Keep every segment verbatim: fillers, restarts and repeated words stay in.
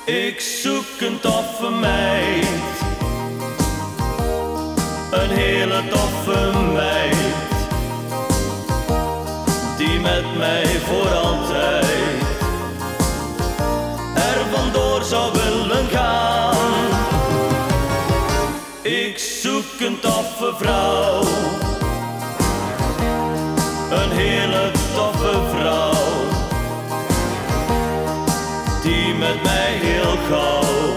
Ik zoek een toffe meid, een hele toffe meid, die met mij voor altijd er vandoor zou willen gaan. Ik zoek een toffe vrouw, een hele toffe vrouw, die met mij heel gauw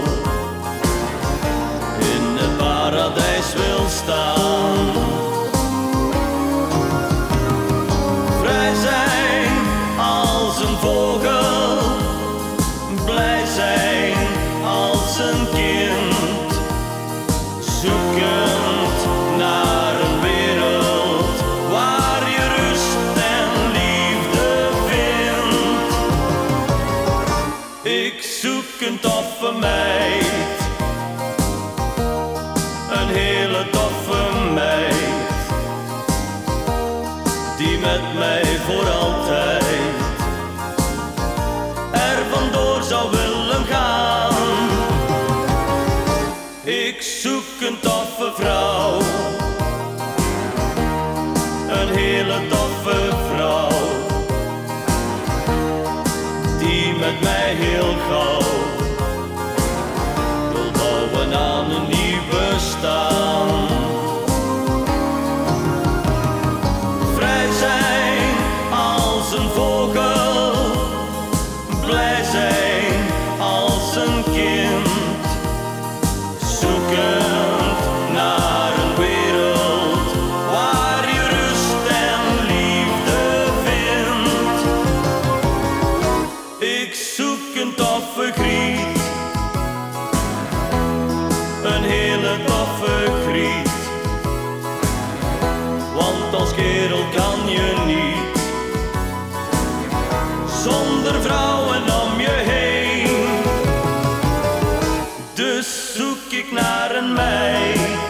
in het paradijs wil staan. Vrij zijn als een vogel, blij zijn als een kind, zoekend naar een wereld waar je rust en liefde vindt. Ik zoek een toffe meid, een hele toffe meid, die met mij voor altijd er vandoor zou willen gaan. Ik zoek een toffe vrouw, een hele toffe vrouw, die met mij heel gauw wil bouwen aan een nieuw bestaan. Vrij zijn als een vogel, blij zijn als een kind, zoekend naar een wereld waar je rust en liefde vindt. Ik zoek een toffe griet, een hele toffe griet, want als kerel kan je niet zonder vrouwen om je heen. Dus zoek ik naar een meid,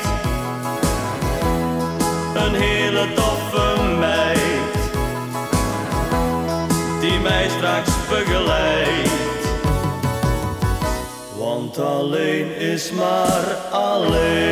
een hele toffe meid, die mij straks begeleidt, want alleen is maar alleen.